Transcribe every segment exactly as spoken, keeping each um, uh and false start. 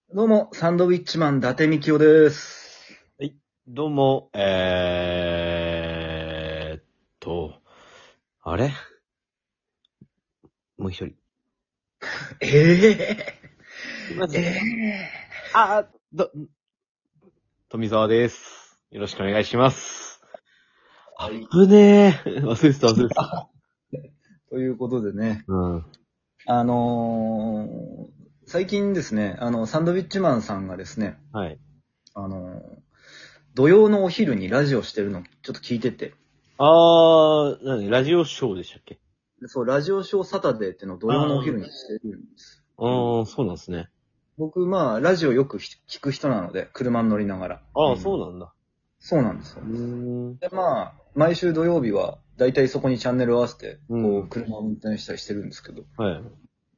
どうも、サンドウィッチマン、伊達みきおです。 はい。どうも、えーっと、あれもう一人。 えまず、 ええあー、ど、富澤です。よろしくお願いします。 ー、はい。 ぶねー。忘れてた、忘れてた。 ということでね、 うん。 あのー最近ですね、あの、サンドウィッチマンさんがですね、 はい。 あのー土曜のお昼にラジオしてるの、ちょっと聞いてて、 あー、なに、ラジオショーでしたっけ？ でそう、ラジオショーサタデーっていうのを土曜のお昼にしてるんです。 あー、そうなんですね。 僕、まあ、ラジオよく聞く人なので、車に乗りながら。 あー、 うん、 そうなんだ。 そうなんですよ。 うーん。 で、まあ、毎週土曜日は、だいたいそこにチャンネルを合わせて、 うこう、 ん。 車を運転したりしてるんですけど、 はい。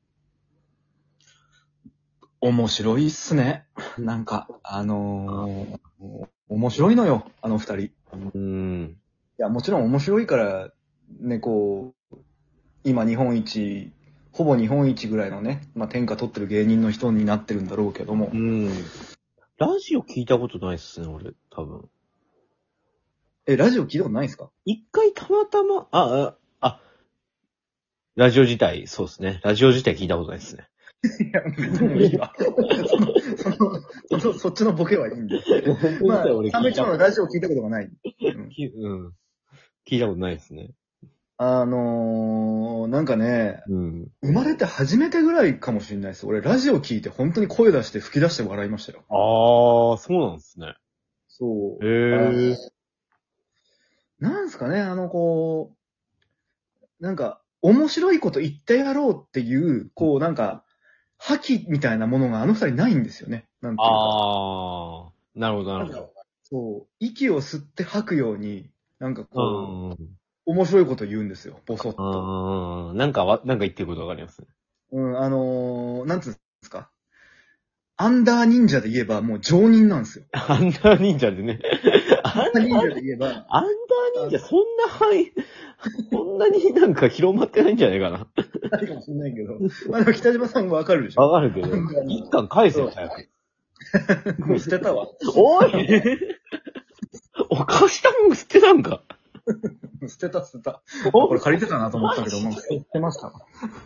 面白いっすね。なんか、あのー、面白いのよ、あの二人。いうーん。 や、もちろん面白いから、ね、こう、今日本一、ほぼ日本一ぐらいのね、まあ、天下取ってる芸人の人になってるんだろうけども。 うん。ラジオ聞いたことないっすね、俺、多分。 え、ラジオ聞いたことないんですか？ 一回たまたま、あ、あ、あ、ラジオ自体、そうですね。ラジオ自体聞いたことないですね。 いや、もういいわ。その、その、その、そっちのボケはいいんで。まあ、サンドイッチマンのラジオ聞いたことがない。うん、 きうん。聞いたことないですね。 あのー、なんかね、 うん。 生まれて初めてぐらいかもしれないです。俺、ラジオ聞いて本当に声出して吹き出して笑いましたよ。 ああ、そうなんですね。へそう。あ、 え。 なんすかね、あの、こう、なんか、面白いこと言ってやろうっていう、こう、なんか、覇気みたいなものがあの二人ないんですよね。なんていうか。 ああ、なるほど、ななんか、 るほど。 そう、息を吸って吐くように、なんかこう、 うん。 面白いこと言うんですよ。ボソッと。 うん。なんかわ、なんか言ってることわかりますね。 うん、あのー、なんつうんですか。アンダー忍者で言えばもう常人なんですよ。 アンダー忍者でね。アンダアンダー忍者ー、 で言えば、 アンダー忍者、そんな範囲、そんなになんか広まってないんじゃないかな。 ないかもしれないけど。まあでも北島さんもわかるでしょ。 わかるけど、一巻返せよ、早く。 もう捨てたわ。 おいお菓子たもん捨てたんか。 捨てた捨てた。これ借りてたなと思ったけど、もう捨てましたわ。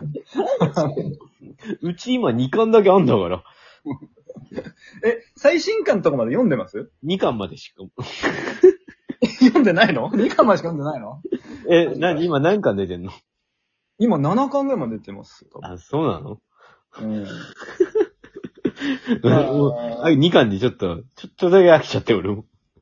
うち今にかんだけあんだから。 え、最新刊とかまで読んでます？ にかんまでしか。 読んでないの？ に 巻までしか読んでないの？ え、なに、今何巻出てんの？ 今ななかんぐらいまで出てます。多分。 あ、そうなの？ うん。 うんまあ、にかんでちょっと、ちょっとだけ飽きちゃって、俺も。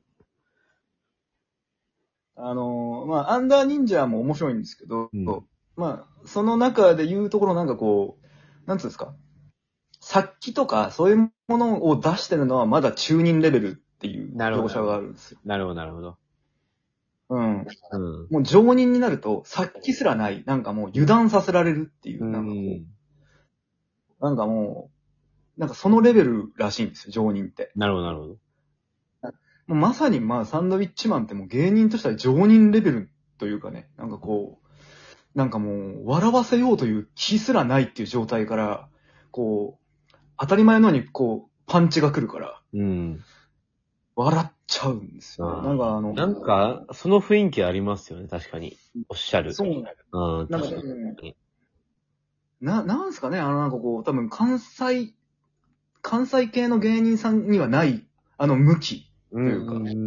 あ、あのー、まあ、アンダー忍者も面白いんですけど、 うん。 まあ、その中で言うところなんかこう、なんつうんですか。殺気とかそういうものを出してるのはまだ中人レベルっていうなるほど。 描写があるんですよ。 なるほど、なるほど。 うん。 うん。 もう常人になると殺気すらない。なんかもう油断させられるっていうう、なんかこん。 う、なんかもう、なんかそのレベルらしいんですよ、常人って。 なるほど、なるほど。 もうまさにまあサンドウィッチマンってもう芸人としては常人レベルというかね、なんかこう、なんかもう笑わせようという気すらないっていう状態から、こう、当たり前のようにこう、パンチが来るから、 うん。 笑っちゃうんですよね。 あーなんかあの、 なんか、その雰囲気ありますよね、確かに。おっしゃる。 そうなんだよ。 うん、 なんか、 確かうんに。 な、なんすかね、あのなんかこう、多分関西、関西系の芸人さんにはない、あの向きうというか、 ん、うん、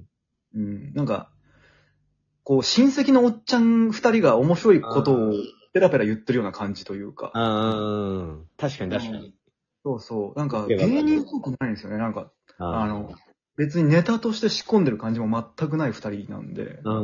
うん、なんか、こう、親戚のおっちゃん二人が面白いことをペラペラ言ってるような感じというか、 うん。うん、確かに、確かに。 そうそう。なんか、 わかる芸人っぽくないんですよね。なんか、ああの、別にネタとして仕込んでる感じも全くない二人なんで。 うん。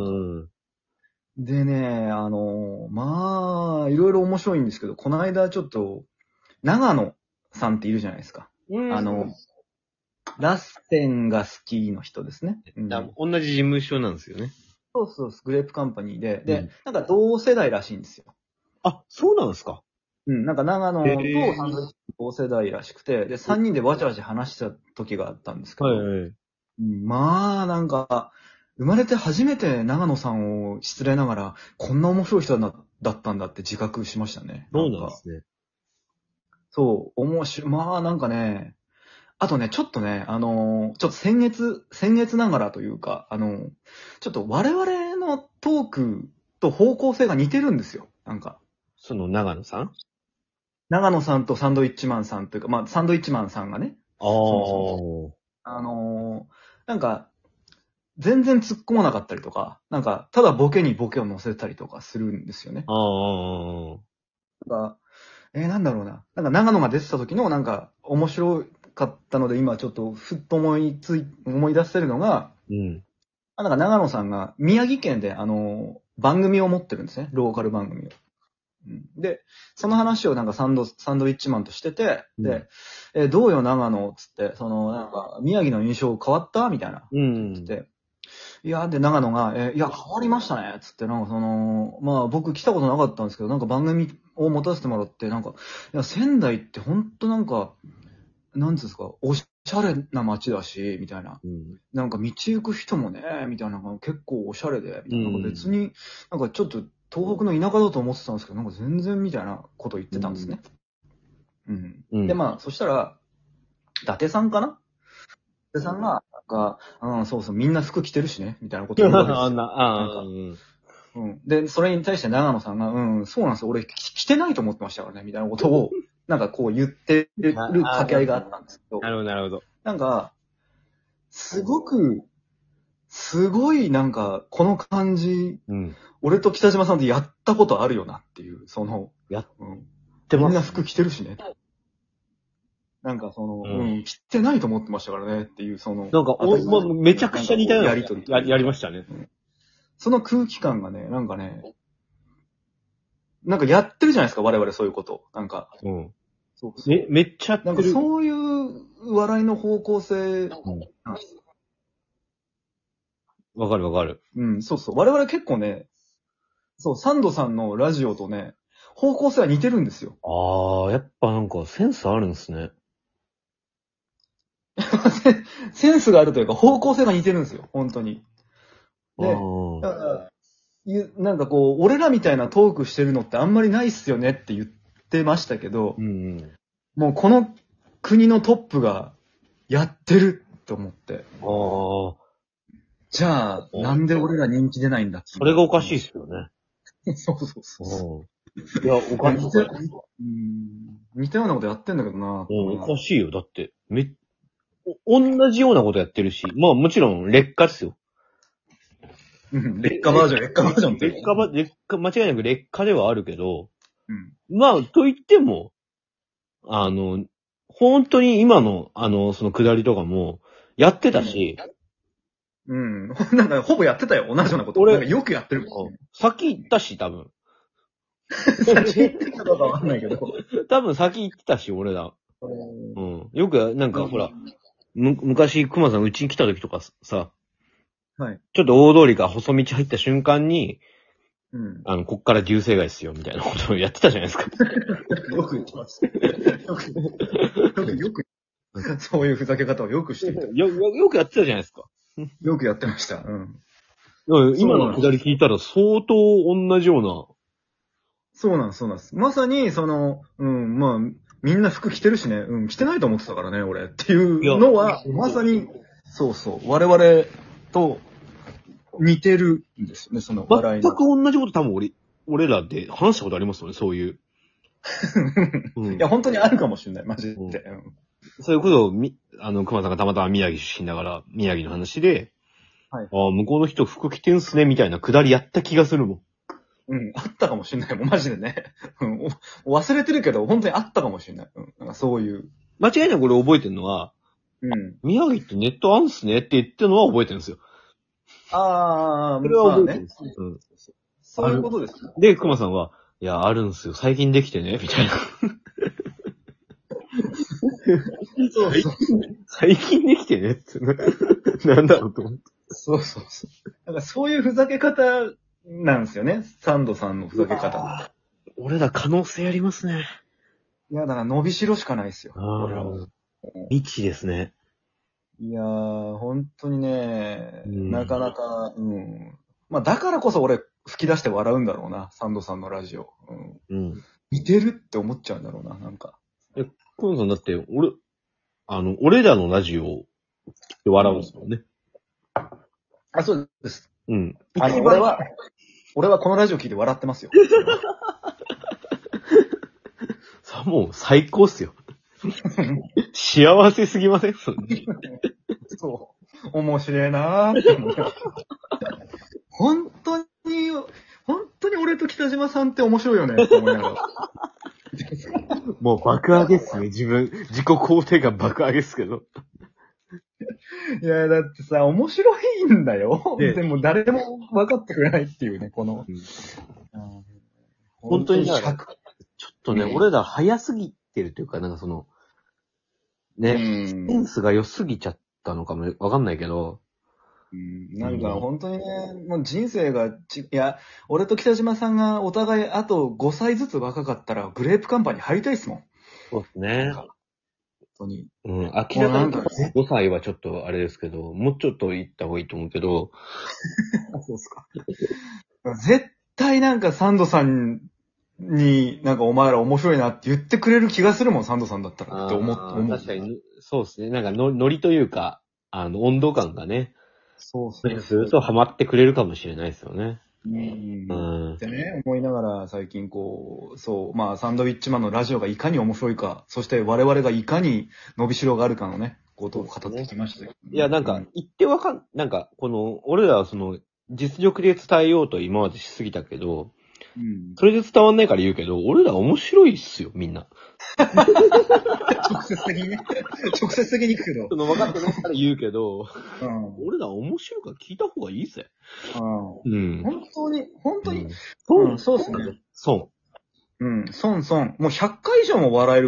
でね、あの、まあ、いろいろ面白いんですけど、この間ちょっと、長野さんっているじゃないですか。 うん。 あの、ラッセンが好きの人ですね。うん、 あ同じ事務所なんですよね。 そうそうグレープカンパニーで。で、 うんなんか同世代らしいんですよ。 あ、そうなんですか。 うん、なんか長野へーとサンドイッチ同世代らしくて、で、三人でわちゃわちゃ話した時があったんですけど、 はいはい。 うんまあ、なんか、生まれて初めて長野さんを失礼ながら、こんな面白い人だだったんだって自覚しましたね。 そうなんか、 なんですね。 そう、面白い、まあなんかね、 あとね、ちょっとね、あのーちょっと先月、先月ながらというか、あのーちょっと我々のトークと方向性が似てるんですよ。なんか、 その長野さん長野さんとサンドイッチマンさんというか、まあ、サンドイッチマンさんがね、 あそあのーなんか、全然突っ込まなかったりとか、なんか、ただボケにボケを乗せたりとかするんですよね。 あ。ああ。 なんか、えー、なんだろうな。なんか長野が出てた時のなんか面白かったので今ちょっとふっと思いつい、思い出せるのが、 うん。 あなんか長野さんが宮城県であの、番組を持ってるんですね。ローカル番組を。うんで、その話をなんかサンド、サンドイッチマンとしてて、 うんで、えーどうよ長野つって、そのなんか宮城の印象変わったみたいな。 うん。 言ってて、いや、で、長野が、えーいや、変わりましたね、つって、なんかその、まあ僕来たことなかったんですけど、なんか番組を持たせてもらって、なんか、いや、仙台ってほんとなんか、なんつうんですか、おしゃれな街だし、みたいな。 うん。 なんか道行く人もね、みたいな、結構おしゃれで、みたいな。なんか別に、なんかちょっと東北の田舎だと思ってたんですけど、なんか全然みたいなこと言ってたんですね。うん。 うんで、まあ、そしたら、伊達さんかな伊達さんが、なんか、うん、そうそう、みんな服着てるしね、みたいなこと言うわけですよ。 あんな、ああ、 なんかうん。 うん。で、それに対して長野さんが、うん、そうなんですよ。俺、き着てないと思ってましたからね、みたいなことを、なんかこう言ってる掛け合いがあったんですけど、 なるほど、なるほど。 なんか、すごく、すごいなんか、この感じ、 うん。 俺と北島さんでやったことあるよなっていう、その、 やっうん。 てますみんな服着てるしね。なんかその、 ううんん、着てないと思ってましたからねっていう、その、 なんか、お、もうめちゃくちゃ似たようなやりとりとや、やりましたね。 その空気感がね、なんかね、なんかやってるじゃないですか、我々そういうこと。なんか、 うん。 そうそうめ、めっちゃやってる。 なんかそういう笑いの方向性なんですよ。 わかるわかる。 うん、そうそう。我々結構ね、そう、サンドさんのラジオとね、方向性は似てるんですよ。 ああ、やっぱなんかセンスあるんですね。 センスがあるというか、方向性が似てるんですよ、本当に。で、 ああ。 だからゆなんかこう、俺らみたいなトークしてるのってあんまりないっすよねって言ってましたけど、 うんうん。 もうこの国のトップがやってると思って。 ああ。 じゃあ、なんで俺ら人気出ないんだって。 それがおかしいっすよね。 そうそうそう。 うん。いや、おかしい。 似たうん似たようなことやってんだけどな。 うん、おかしいよ。だって、め、お同じようなことやってるし、まあもちろん劣化ですよ。 うん劣化バージョン、劣化バージョンって。 劣化ば、劣化、間違いなく劣化ではあるけど、 うん。 まあ、と言っても、あの、本当に今の、あの、その下りとかも、やってたし、 うん。なんか、ほぼやってたよ、同じようなこと。 俺なんかよくやってる。 先行ったし、多分。 先言ってたかわかんないけど。 多分先行ってたし、俺ら。うん。よく、なんか、ほら、む、昔、熊さんうちに来た時とかさ、 はい。 ちょっと大通りから細道入った瞬間に、 うん。 あの、こっから流星街っすよ、みたいなことをやってたじゃないですか。 よく言ってます。よく、よく、よく、そういうふざけ方をよくしていた。 よ、よ、よくやってたじゃないですか。 よくやってました。うん。 今の下り聞いたら相当同じような。 そうなんです、そうなんです。まさに、その、うん、まあ、みんな服着てるしね、うん、着てないと思ってたからね、俺。っていうのは、まさに、そうそう、我々と似てるんですよね、その笑全くいの。 同じこと多分俺、俺らで話したことありますよね、そういう。うん、 いや、本当にあるかもしれない、マジで。 うんうんそういうことを、み、あの、熊さんがたまたま宮城出身だから、宮城の話で、 はいああ、向こうの人服着てんすね、みたいなくだりやった気がするもん。 うん、あったかもしれない、もうマジでね。うん、お忘れてるけど、本当にあったかもしれない。うん、なんかそういう。 間違いなく俺覚えてるのは、 うん。 宮城ってネットあんすねって言ってるのは覚えてるんですよ。 ああ、 それは覚えてるんまあね。 です。うん。 そういうことですね。 で、熊さんは、いや、あるんすよ。最近できてね、みたいな。 そうそう。 最近できてねってな、なんだろうと思って。 そうそうそう。だからそういうふざけ方なんですよね。サンドさんのふざけ方。 俺ら可能性ありますね。 いや、だから伸びしろしかないですよ。俺らは。 未知ですね。 いやー、本当にね、 うんなかなか、うん。まあ、だからこそ俺、吹き出して笑うんだろうな。サンドさんのラジオ。うん。 うん。 似てるって思っちゃうんだろうな、なんか。 熊さんだって、俺、 あの、俺らのラジオを聞いて笑うんですもんね。 あ、そうです。 うん。 あの、俺は、俺はこのラジオ聞いて笑ってますよ。 さ、もう最高っすよ。幸せすぎません？そそう。面白いなぁって思って。本当に、本当に俺と北島さんって面白いよねって思いながら。 もう爆上げっすね。自分、自己肯定感爆上げっすけど。 いや、だってさ、面白いんだよ。 ででも誰も分かってくれないっていうね、この。 うんうん、 本当にひゃくちょっとね、 うん俺ら早すぎてるというか、なんかその、ね、 うんセンスが良すぎちゃったのかもわかんないけど、 うんなんか本当にね、もう人生がち、いや、俺と北島さんがお互いあとごさいずつ若かったらグレープカンパニー入りたいっすもん。 そうですね。 なんか本当に。 うん、明らかにごさいはちょっとあれですけど、もうちょっと行った方がいいと思うけど、 そうっすか。絶対なんかサンドさんになんかお前ら面白いなって言ってくれる気がするもん、サンドさんだったらって思あー思う。 確かに、そうですね。なんかの、ノリというか、あの、温度感がね、 そうもしかするとハマってくれるかもしれないですよね。 うん。 うんってね、思いながら最近こう、そう、まあサンドウィッチマンのラジオがいかに面白いか、そして我々がいかに伸びしろがあるかのね、ことを語ってきましたよ。 いや、なんか、言ってわかん、なんか、この、俺らはその、実力で伝えようと今までしすぎたけど、 うん、 それで伝わんないから言うけど、俺ら面白いっすよ、みんな。 直接的にね。直接的に聞くけど。 その分かってないから言うけど、 うん。 俺ら面白いから聞いた方がいいぜ。 うんうん。 本当に、本当に、 そううんそうっすね。 そう。 うん、損損。もうひゃっかい以上も笑える